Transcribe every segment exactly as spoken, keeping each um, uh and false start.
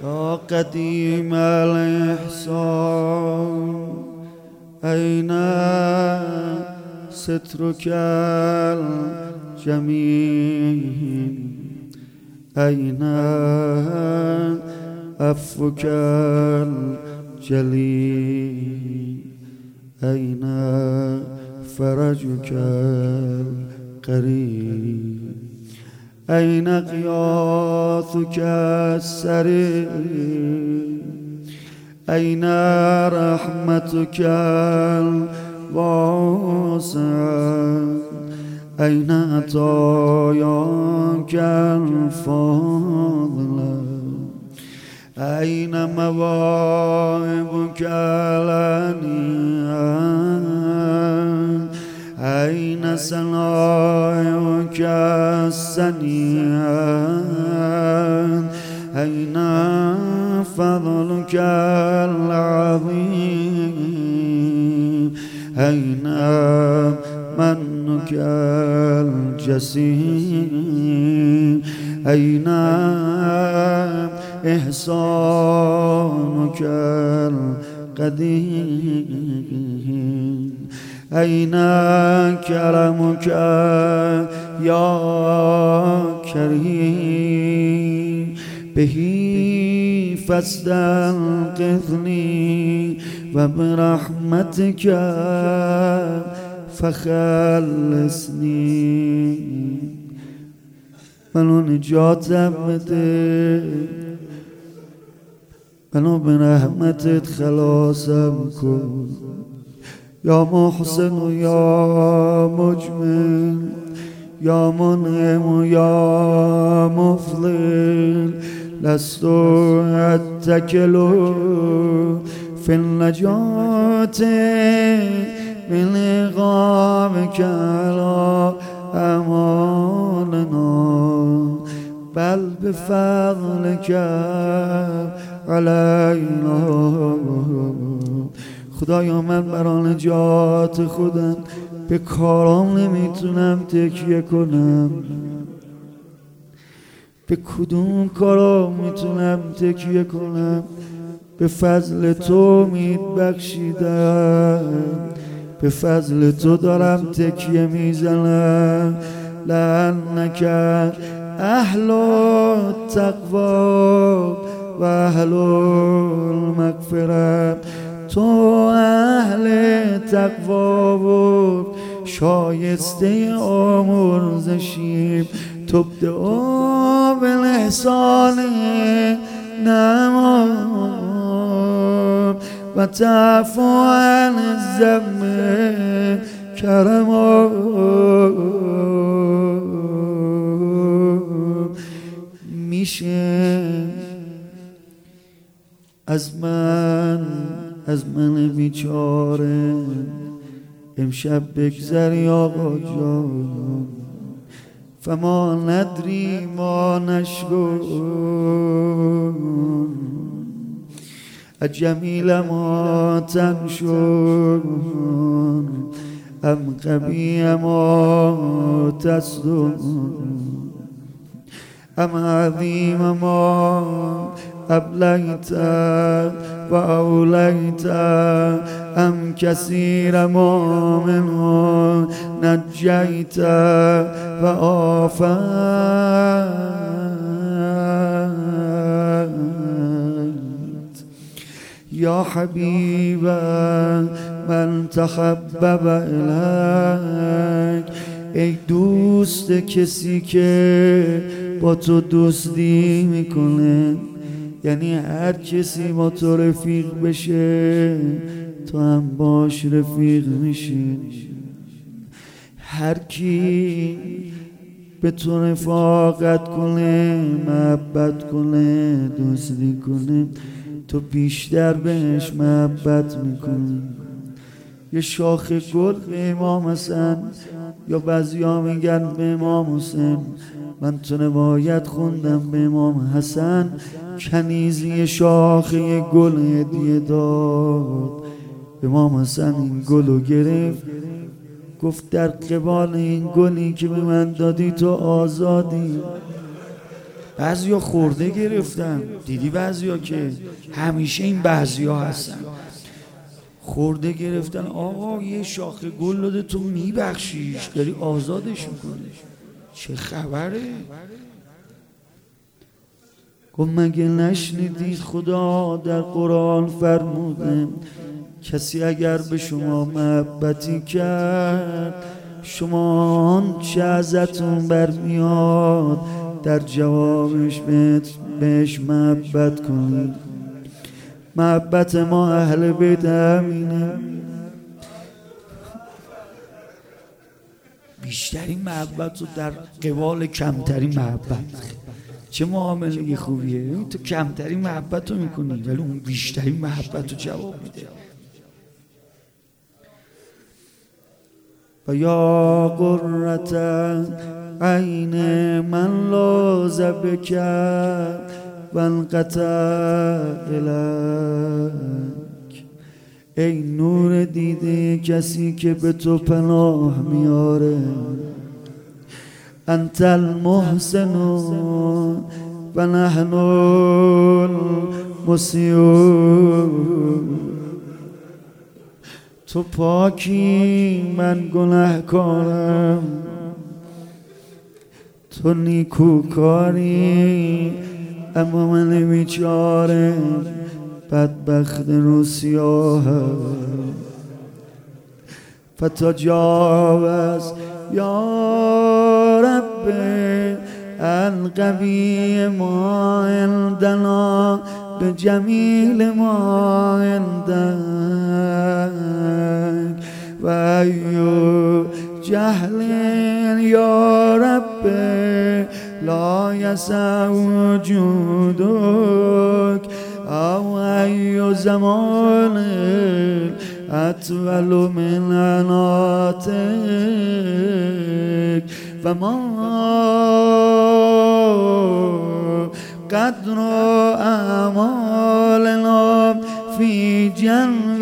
يا قديم الإحسان أين سترك الجميل أين عفوك الجليل أين فرجك القريب أين غياثك السريع أين رحمتك الواسعة أين عطاياك الفاضلة أين مواهبك الأنية أين صنائعك السنية أين فضلك العظيم أين منك الجسيم أين إحسانك القديم أين كرمك يا كريم به فاستنقذني وبرحمتك فخلصني منو نجاتم بده منو برحمتت خلاصم کن یا محسن و یا مجمل یا منعم و یا مفضل لست اتکل فی النجات من لقائك على اماننا بل بفضلك علینا. خدایا من برای نجات خودم به کارام نمیتونم تکیه کنم، به کدوم کارام میتونم تکیه کنم؟ به فضل تو امید بخشیدم، به فضل تو دارم تکیه میزنم. لأنک اهل التقوی و اهل المغفرة، تو اهل تقوا و شایسته آمرزشی. تبدأ بالاحسان نما و تعفو عن الذم کرما. میشه از من از من بیچاره امشب بگذری آقا جان، فما ندری ما نشکن الجمیل ما تنشر ام قبیح ما تصدر ام عظیم ما ابلیت و اولیت ام کثیر ما منه نجیت و آفیت. یا حبیب من تحبب الیک، ای دوست کسی که با تو دوستی میکنه، یعنی هر کسی با تو رفیق بشه تو هم باش رفیق میشی. هر کی به تو رفاقت کنه، محبت کنه، دوستی کنه، تو بیشتر بهش محبت میکنی. یه شاخ گل به امام حسن، یا بعضیا میگن به امام حسین، من تو روایت خوندم به امام حسن کنیزی شاخه گل هدیه داد. امام حسن این گلو گرفت، گفت در قبال این گلی که به من دادی تو آزادی. بعضیا خورده گرفتن. دیدی بعضیا که همیشه این بعضیا هستن، خورده گرفتن. آقا یه شاخه گل داده تو میبخشیش، داری آزادش میکنی، چه خبره؟ گفت مگه نشنیدید خدا در قرآن فرموده کسی اگر به شما محبتی کرد شما آنچه ازتون برمیاد در جوابش بهش محبت کنید. محبت ما اهل بیت همینه. بیشترین محبت رو در قبال کمترین محبت. چه معامله خوبیه؟ تو کمترین محبت رو میکنی ولی اون بیشترین محبت رو جواب میده. و یا قرة عین من لاذ بک و انقطع الیک. ای نور دیده کسی که به تو پناه میاره. انت المحسن و نحن المسیئون. تو پاکی من گناهکارم، تو نیکوکاری اما من بیچاره بدبخت روسیاهم. فتجاوز یا رب القوی ما عندنا بجمیل ما عندك و ایو جهل یا رب لا یسع وجودک او ایو زمان اطول من عناتک و ما قدر اعمالنا فی جنب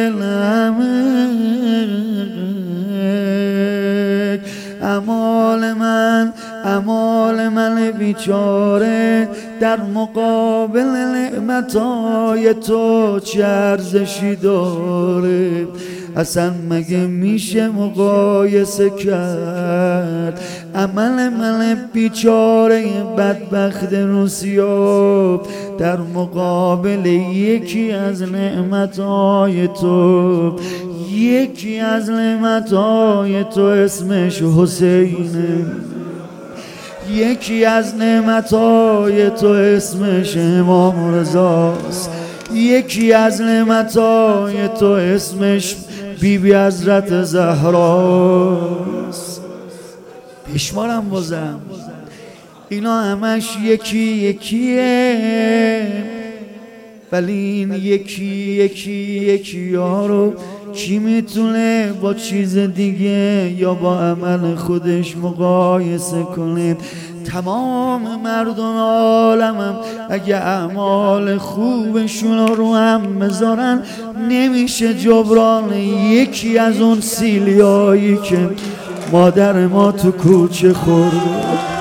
العمق. اعمال من اعمال من بیچاره در مقابل نعمتهای تو چه ارزشی داره؟ اصلا مگه میشه مقایسه کرد عمل من بیچاره بدبخت روسیاب در مقابل یکی از نعمتهای تو؟ یکی از نعمتهای تو اسمش حسینه، یکی از نعمتهای تو اسمش امام رضاست، یکی از نعمتهای تو اسمش بی بی حضرت زهراست. بشمارم بازم اینا همش یکی یکیه، ولی این یکی یکی یکی ها رو کی میتونه با چیز دیگه یا با عمل خودش مقایسه کنه؟ تمام مردم عالمم اگه اعمال خوبشون رو هم بذارن نمیشه جبران یکی از اون سیلیایی که مادر ما تو کوچه خورده.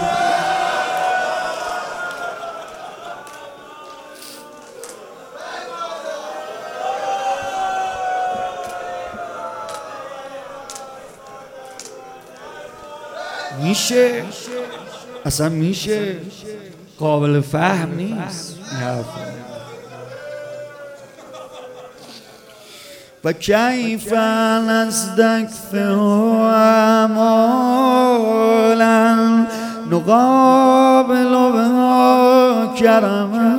میشه اصلا میشه قابل فهم نیست. و کیف نستکثر اعمالا نقابل بها کرما.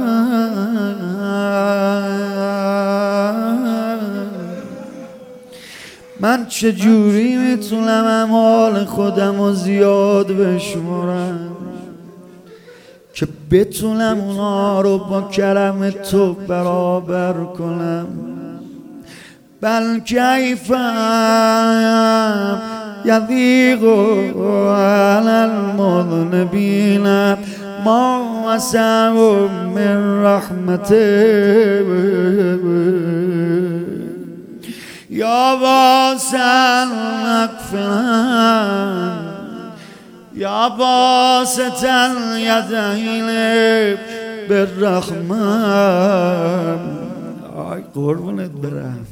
من چجوری میتونم اعمال خودم رو زیاد بشمرم که بتونم اونا رو با کرم تو برابر کنم؟ بل کیف یضیق علی المذنبین ما وسعهم من رحمته یا واسع المغفرة یا باسط الیدین بالرحمن. آی قربونت برم.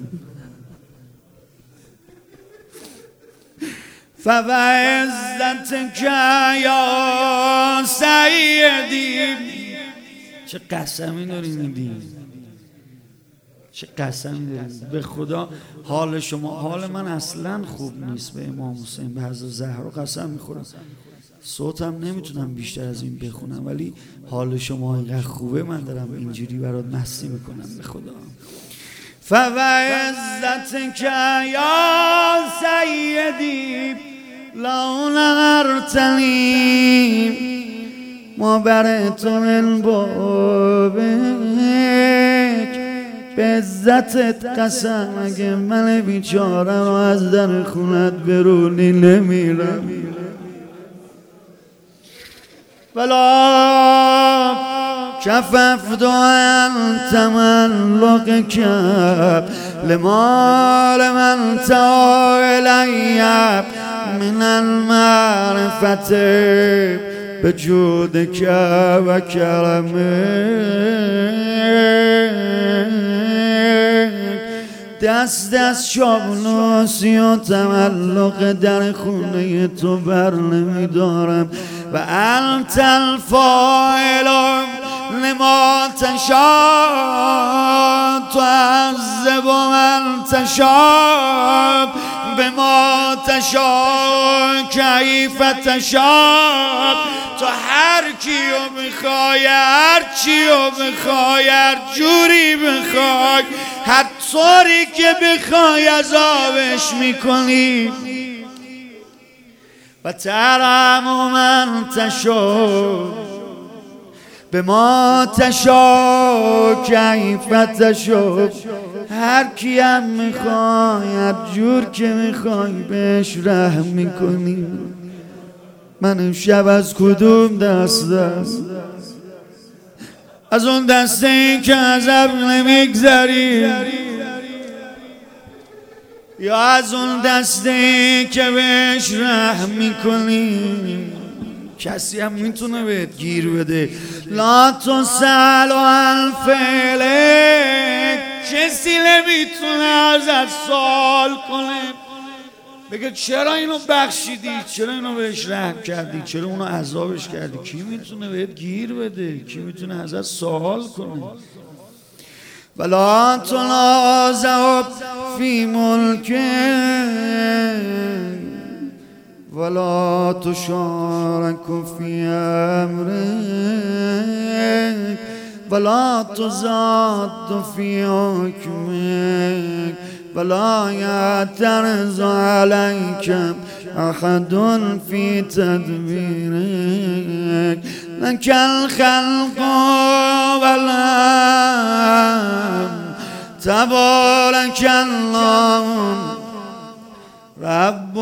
فوعزتک یا سیدی. چه قسمی داری میدی، چه قسمی داری به خدا. حال شما، حال من اصلا خوب نیست. به امام حسین به حضرت زهرا قسم میخورم، صوتم نمیتونم بیشتر از این بخونم، ولی حال شما اینقدر خوبه من دارم اینجوری برات مستی میکنم به خدا. فوعزتک یا سیدی لو نغرتنی ما برئت من بابک. به عزتت قسم اگه من بیچاره رو از در خونت برونی نمیرم. ولا کففت ان تملقک لمال من تا الی من المعرفت بجودک و کرمک. دست دست شابناسی و تملق در خونه تو بر نمیدارم. و انت الفاعل لما تشاء تعذب من تشاء بما تشاء کیف تشاء. تو هر کیو بخوای، هر چیو بخوای، هر جوری بخوای، هر طوری که بخوای عذابش میکنی. و ترحم من تشاء بما تشاء کیف تشاء. هر کیم میخوای، هر جور که میخوای بهش رحم میکنی. من امشب از کدوم دستم؟ از اون دسته این که عذاب نمیگذری، یا از اون دسته که بهش رحم میکنی؟ کسی هم میتونه بهت گیر بده. لا تسأل عن فعلک. کسی نمیتونه ازت سوال کنه بگه چرا اینو بخشیدی، چرا اینو بهش رحم کردی، چرا اونو عذابش کردی. کی میتونه بهت گیر بده؟ کی میتونه ازت سوال کنه؟ ولا تنازع فی ملک ولا تشارك في امرك ولا تزاد في حكمك ولا يعترض عليك احد في تدبيرك. لك الخلق والامر تبارك الله رب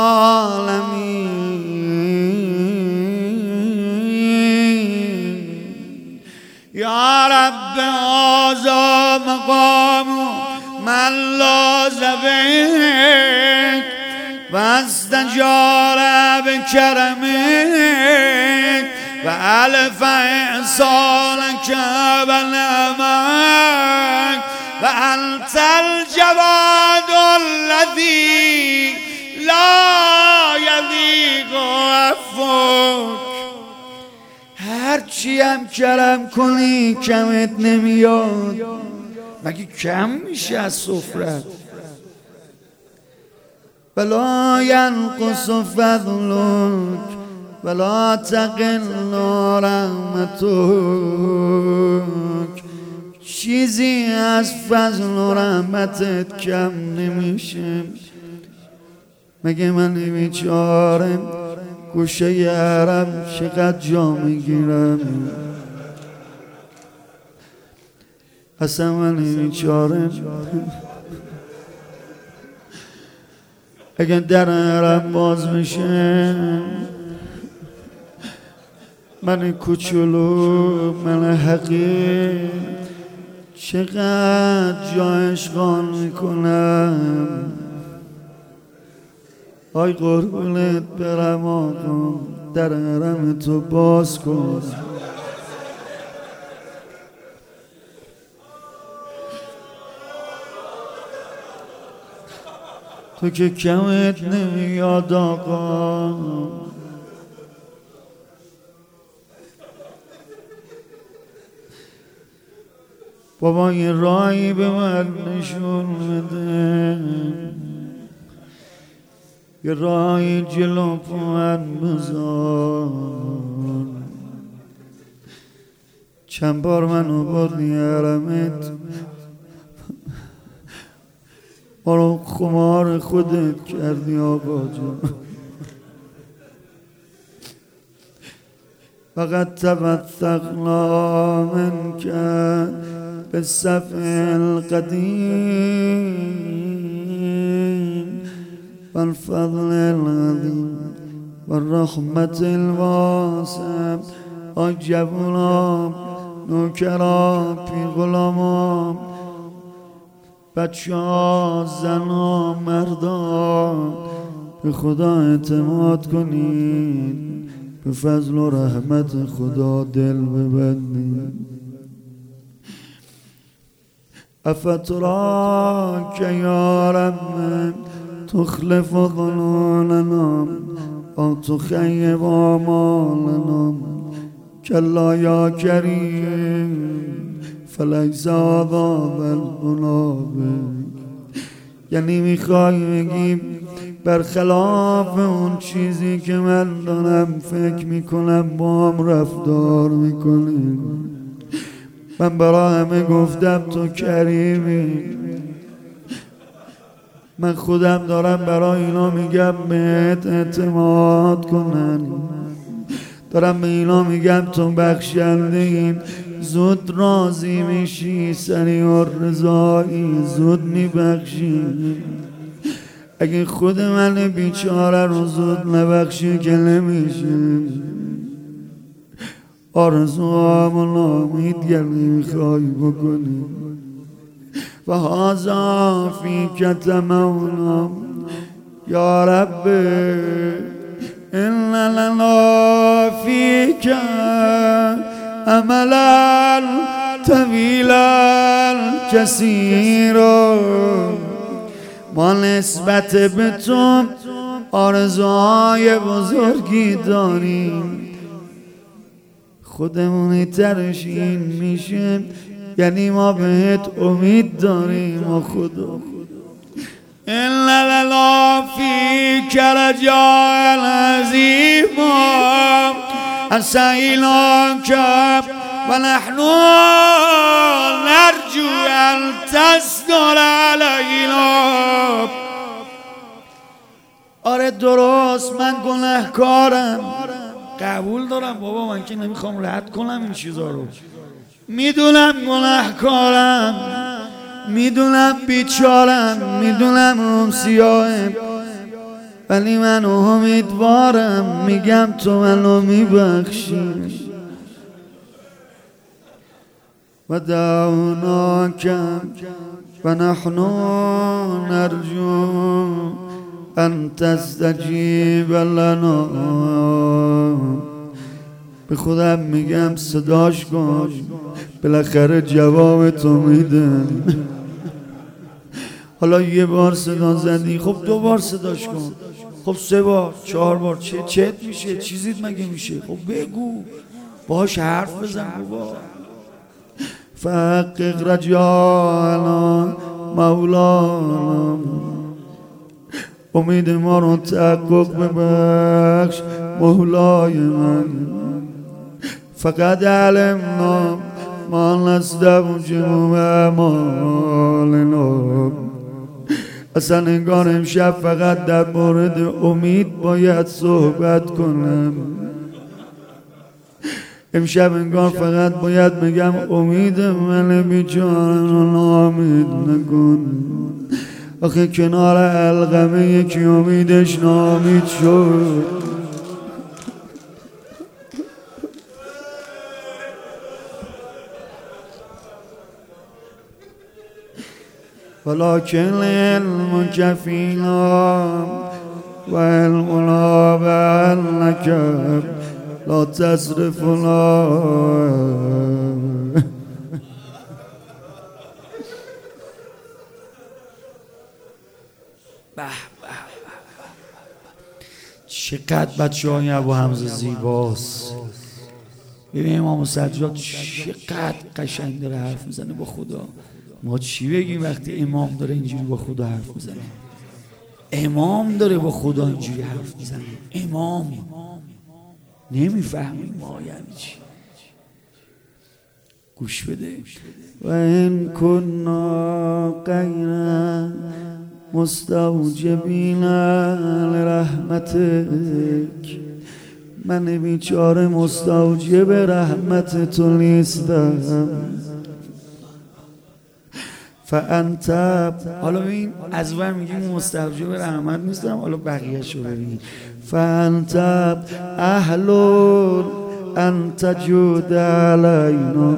العالمین. یا رب هذا مقام من لاذ بک و استجار بکرمک و الف احسانک و نعمک و انت الجواد الذی لا یلیق عفوک. هرچی هم کرم کنی کمت نمیاد. مگه کم میشه از سفرت؟ ولا ینقص فضلک ولا تقل رحمتک. چیزی از فضل و رحمتت کم نمیشه. مگه من بیچاره گوشه یارم چقدر جا میگیرم؟ اصلا من بیچاره اگه در حرم باز میشه، من کوچولو، من حقیر چقدر جا اشغال میکنم. آی قربونت برم آقا در حرم تو باز کن. تو که کمت نمیاد آقا، بابا یه راهی به من نشون بده، یه راهی جلو پا من بذار. چند بار منو بردی حرمت، ما رو خمار خودت کردی آقا جان. فقط تبتقنا منك بالصفع القديم والفضل العظيم والرحمة الواسعة. آی جوانام، نوکرام، پیر غلامام، بچه ها، زن ها، مردان، به خدا اعتماد کنید، به فضل و رحمت خدا دل ببندید. افتراک یا رب تخلف ظنوننا او تخیب آمالنا کلا یا کریم فلیس هذا بالمنافق. یعنی میخوای بگیم برخلاف اون چیزی که من دارم فکر میکنم با هم رفتار میکنیم. من برای همه گفتم تو کریمی، من خودم دارم برای اینا میگم بهت اعتماد کنن، دارم به اینا میگم تو بخشنده این، زود راضی میشی، سریع و رضایی، زود میبخشی. اگه خود من بیچاره رو زود نبخشی که نمیشه. آرزوام و نامید گردی میخوای بکنی و هازا فیک تمونا یا رب ان لنا فیک عملا طویلا کثیرا. ما نسبت به تو آرزوهای بزرگی داریم، خودمونی ترش این میشه، یعنی ما بهت امید داریم. و خدا ان لنا فیک رجاء عظیما اسیلاک و نحن نرجو ان تصدر علینا. آره درست، من گناهکارم، قبول دارم بابا، من که نمیخوام رد کنم این چیزا رو، میدونم گناهکارم، میدونم بیچارم، میدونم روم سیاهم، ولی من امیدوارم، میگم تو منو میبخشی. و دعوناک و نحن نرجو ان تستجیب لنا. به خودم میگم صداش کن، بالاخره جواب تو میده. حالا یه بار صدا زدی، خب دو بار صداش کن، خب سه بار، چهار بار، چه چت میشه؟ چیزیت مگه میشه؟ خب بگو، باش حرف بزن بابا. فحقق رجاءنا مولانا، امید ما رو تحقق ببخش مولای من. فقط علمنا ما نستوجب اعمالنا. اصلا انگار امشب فقط در مورد امید باید صحبت کنم، امشب انگار فقط باید بگم امید من بیچاره رو ناامید نکن. آخه کنار علقمه یکی امیدش ناامید شد. ولكن العلم فينا و علمنا بأنك لا تصرفنا. به چقدر بچه های ابو حمزه زیباست. ببین امام سجاد چقدر قشنگ داره حرف میزنه با خدا. ما چی بگیم وقتی امام داره اینجوری با خدا حرف میزنه؟ امام داره با خدا اینجوری حرف میزنه. امام نمیفهمیم ما یعنی چی. گوش بده. و این کنا غیر مستوجبین لرحمتک، من بیچاره مستوجب رحمت تو نیستم. فانت، حالا ببین از اول میگیم مستوجب رحمت نیستم، حالا بقیه شو ببین. فانت اهل انت جود علینا،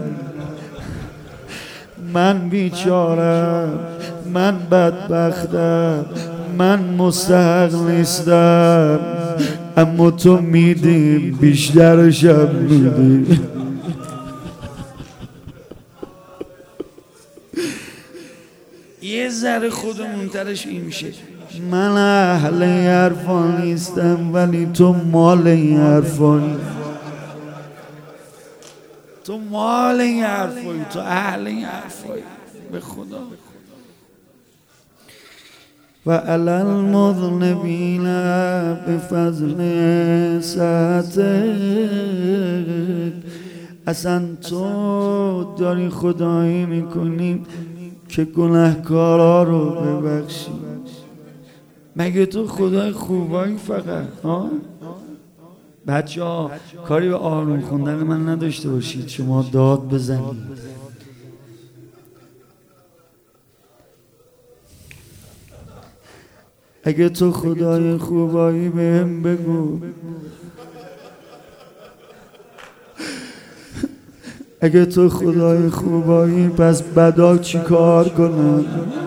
من بیچارم، من بدبختم، من مستحق نیستم، اما تو میدی، بیشترشم میدی. یه ذره خودمون ترش این میشه، من اهل عرفان نیستم ولی تو مال این عرفانی، تو مال این حرفایی، تو اهل این حرفایی. به خدا. و علی المذنبین بفضل سعتک، اصلا تو داری خدایی میکنی که گناهکارا رو ببخشی. مگه تو خدای خوبایی فقط؟ ها؟ بچه ها کاری به آروم خوندن من نداشته باشید، شما داد بزنید. اگه تو خدای خوبایی بهم بگو، اگه تو خدای خوبایی پس بدا چی کار کنم؟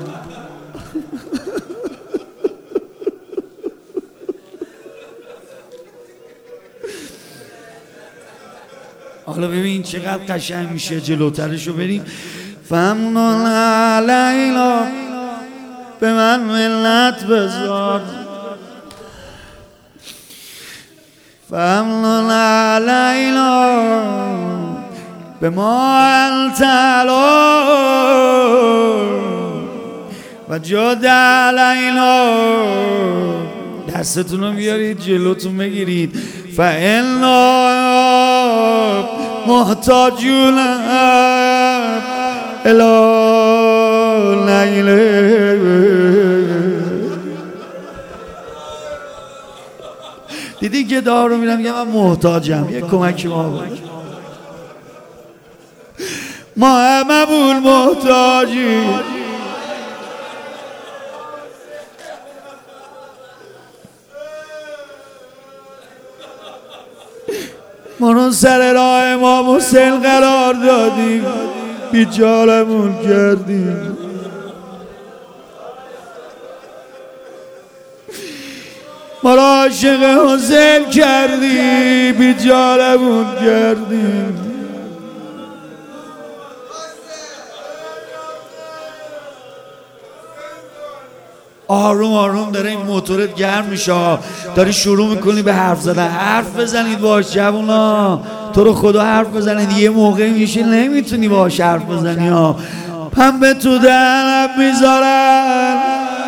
حالا ببین چقدر قشنگ میشه، جلوترشو بریم. فمنون علینا، به من ملت بذار. فمنون علینا به ما التلا و جد علینا، دستتون رو بیارید جلوتون بگیرید. فانا محتاجون الی نیل. دیدی که دارو میرم میگم من محتاجم، یه کمکی ما بود. ما هممون محتاجی. ما رو سر راه امام حسین قرار دادیم، بیچارمون کردیم. ما رو عاشق حسین کردی، بیچارمون کردیم. آروم آروم داره این موتورت گرم میشه، داری شروع میکنی به حرف زدن. حرف بزنید باش جوونا، تو رو خدا حرف بزنید. یه موقعی میشه نمیتونی باش حرف بزنی ها، پنبه تو دهنم میذارن،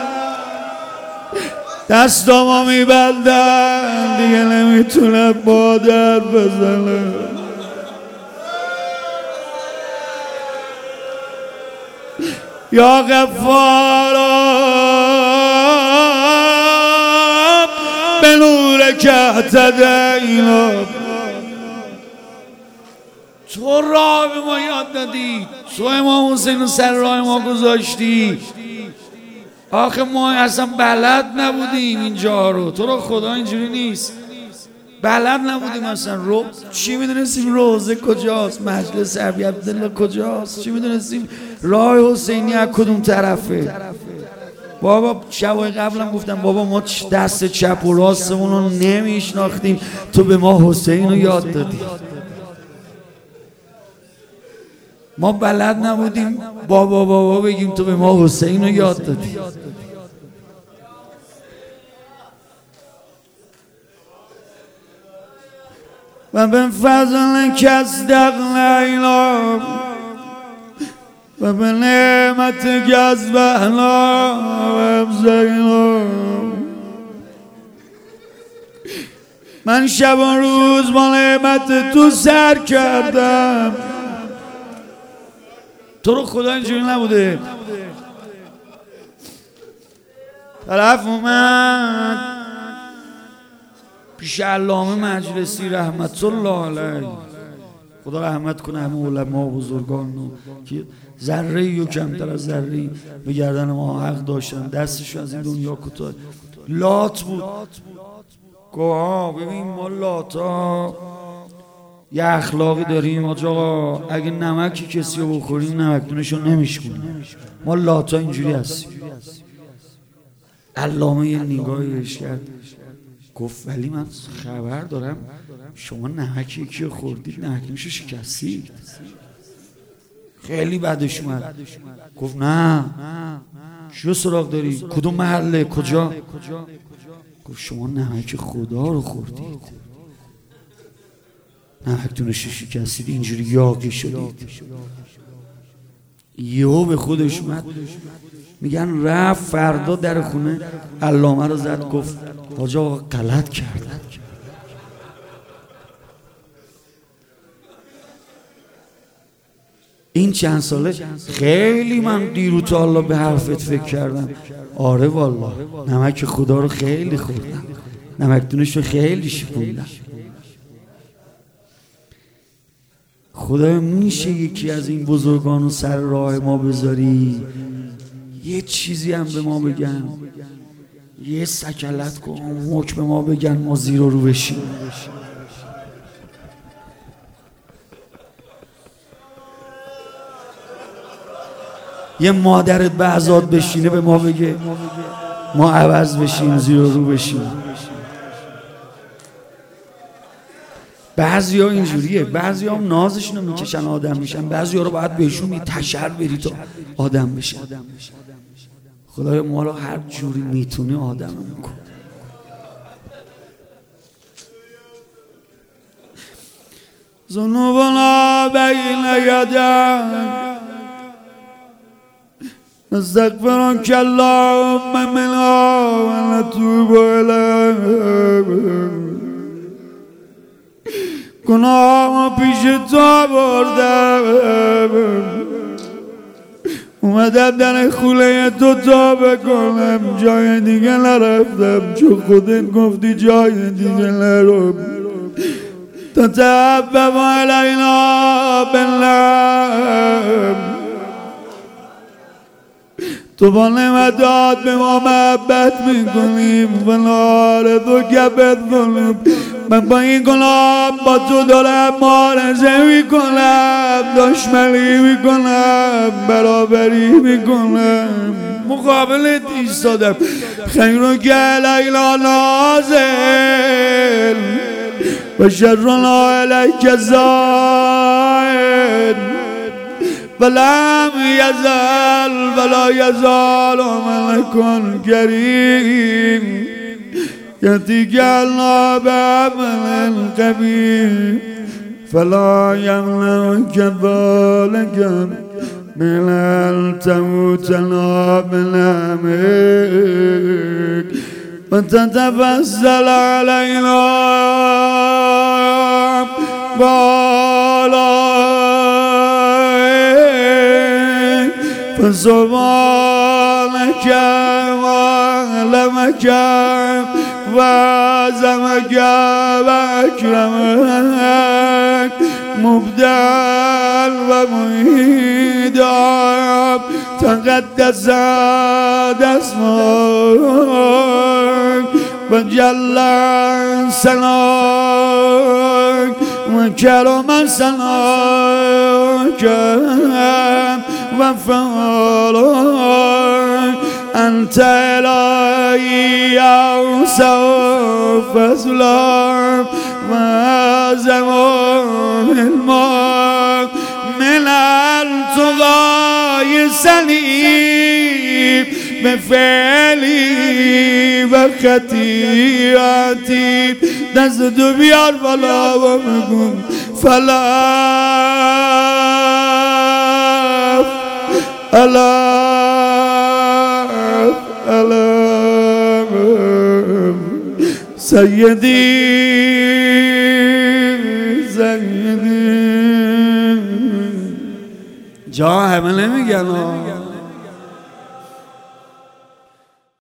دستامو میبندن، دیگه نمیتونم با در بزنم. یا غفارا به نور که اهتدینا، تو راه به ما یاد دادی، تو امام حسین رو سر راه ما گذاشتی. آخه ما اصلا بلد نبودیم اینجا رو، تو رو خدا اینجوری نیست، بلد نبودیم اصلا. رو چی میدونستیم روزه کجاست، مجلس ابی عبدالله کجاست، چی میدونستیم راه حسینی از کدوم طرفه. بابا شبای قبلم گفتم بابا ما دست چپ و راستمون رو نمیشناختیم، تو به ما حسین رو یاد دادی. ما بلد نبودیم بابا بابا بگیم، تو به ما حسین رو یاد دادی. و به فضل کصدق لیلا و به نعمت گزب احلا و افزیلا، من شب و روز با نعمت تو سر کردم. تو رو خدا اینجوری نبوده. طرف اومد پیش علامه مجلسی رحمت الله علیه، خدا رحمت کنه همه علما و بزرگان که ذره ای و کمتر از ذره ای به گردن ما حق داشتن، دستشون از این دنیا کوتاه. لات بود. گوها ببین ما لاتا یه اخلاقی داریم آقا، اگه نمکی کسی رو بخوریم نمکدونشو نمیشکنیم. ما لاتا اینجوری هستیم. علامه یه نگاهیش کرد گفت ولی من خبر دارم شما نمک یکی رو خوردید نمکدونشو شکستید. خیلی بدش اومد. گفت نه چیو سراغ داری؟ کدوم محله؟ کجا؟ گفت شما نمک خدا رو خوردید، نمکدونشو شکستید، اینجوری یاقی شدید. یهو به خودش اومد. میگن رفت فردا در خونه علامه رو زد گفت حاج آقا غلط کردم. این چند ساله خیلی من دیرو تا الله به حرفت فکر کردم. آره والله نمک خدا رو خیلی خوردم، نمکدونش رو خیلی شکوندم. خدا میشه یکی از این بزرگان رو سر راه ما بذاری یه چیزی هم به ما بگن، یه سکلت کن حکم به ما بگن ما زیر و رو بشیم. یه مادرت به عزاد بشینه به ما بگه ما عوض بشیم زیر و رو بشیم. بعضی ها اینجوریه، بعضی ها هم نازشون رو میکشن آدم میشن، بعضی ها رو باید بهشون می تشر بری تا آدم بشن. خدای ما رو هر جوری میتونی آدم میکن. ذنوبنا بین یدک نستغفرک اللهم منا و نتوب الیک. گناه پیش تو بردم، اومدم در خونه تو تا بکنم، جای دیگه نرفتم چون خودت گفتی جای دیگه نرم. تتعبب علینا بالله، تو با نعمتات به ما محبت میکنیم و نار تو گبت کنیم. من با این گناه با تو دارم مبارزه میکنم، دشمنی میکنم، برابری میکنم، مقابلت ایستادم. خیرو که لیلا نازل و شرنا علیک زائل ولم یزل ولا یزال ملک کریم یتیکلنا بعمل قبیح فلا یملک ذلک من التموتنا بنعمک و تتفضل علینا بالایک فسبحانک وعلمک وعظمک واکرمک مبدل و معید تقدس اسمک و جل ثناک و کرم ثناک و فعالک. انت انت الهی اوصاف ازلام و زمان الماء من التقای سلیم به فعلی و خطیعتی دست دو بیار بالا و بگم فلاح الاف الاف سیدی سیدی جا همه نمیگن